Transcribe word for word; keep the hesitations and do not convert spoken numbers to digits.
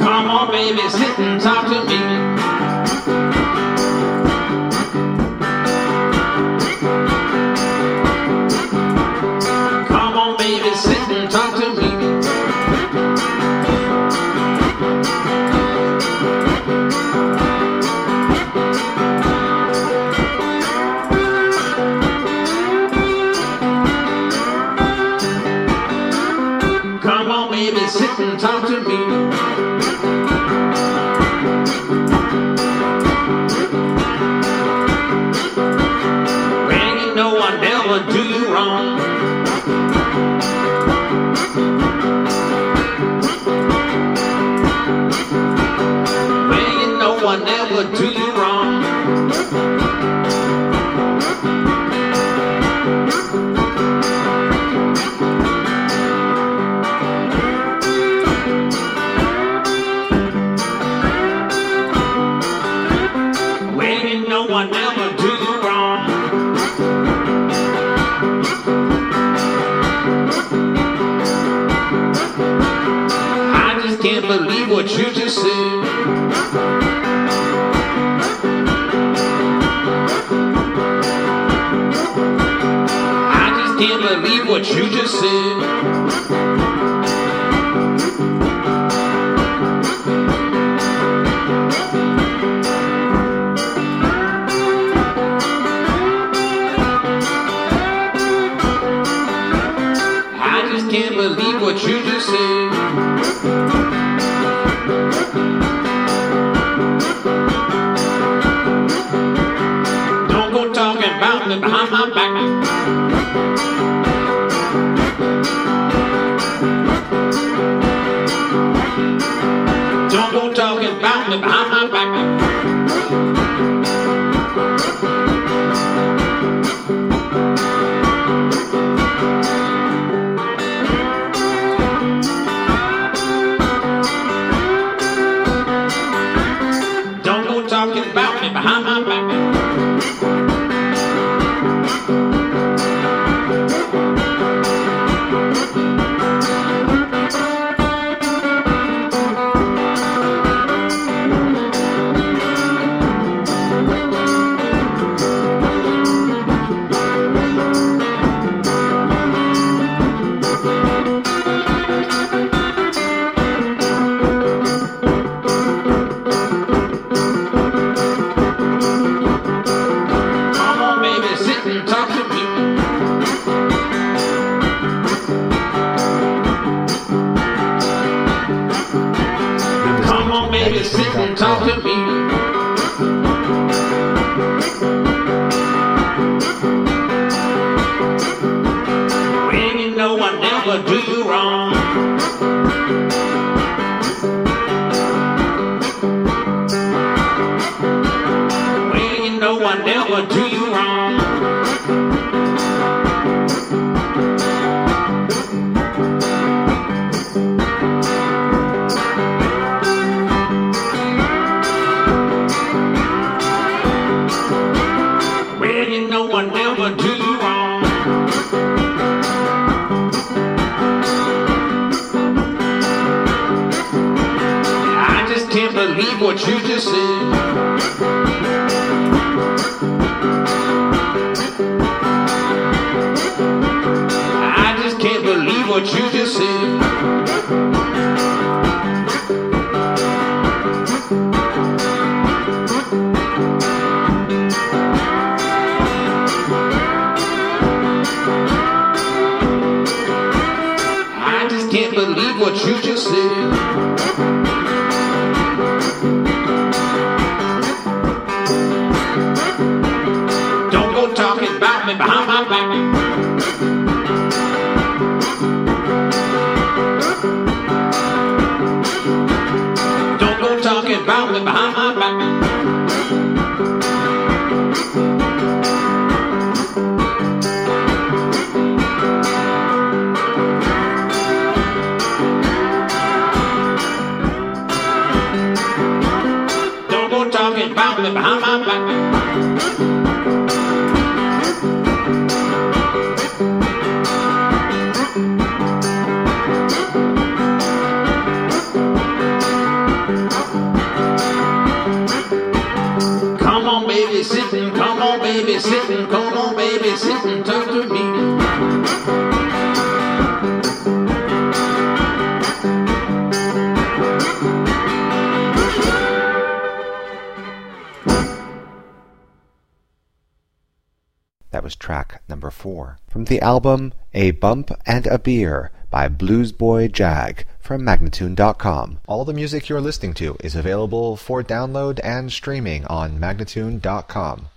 Come on, baby, sit and talk to me. Come on, baby, sit and talk to me. Come on, baby, sit and talk to me. Well, you know I never do you wrong. Well, you know I never do you wrong. Well, you know I never do you wrong. I just can't believe what you just said. I just can't believe what you just said. I just can't believe what you just said. Don't go talking about me behind my back. Don't go talking about me behind my back. Don't go talking about me behind my back. Come on, baby, sit and talk to me. Come on, baby, sit and talk to me. Well, you know I never do you wrong. Well, you know I never do you wrong. Well, you know I never do you wrong. I just can't believe what you just said. I just can't believe what you just said. I just can't believe what you just said. Don't go talking about me behind my back. Don't go talking about me behind my back. Don't go talking about me behind my back. babysitting, come on, babysitting, talk to me. That was track number four from the album A Bump and a Beer by Bluesboy Jag from Magnatune dot com. All the music you're listening to is available for download and streaming on Magnatune dot com.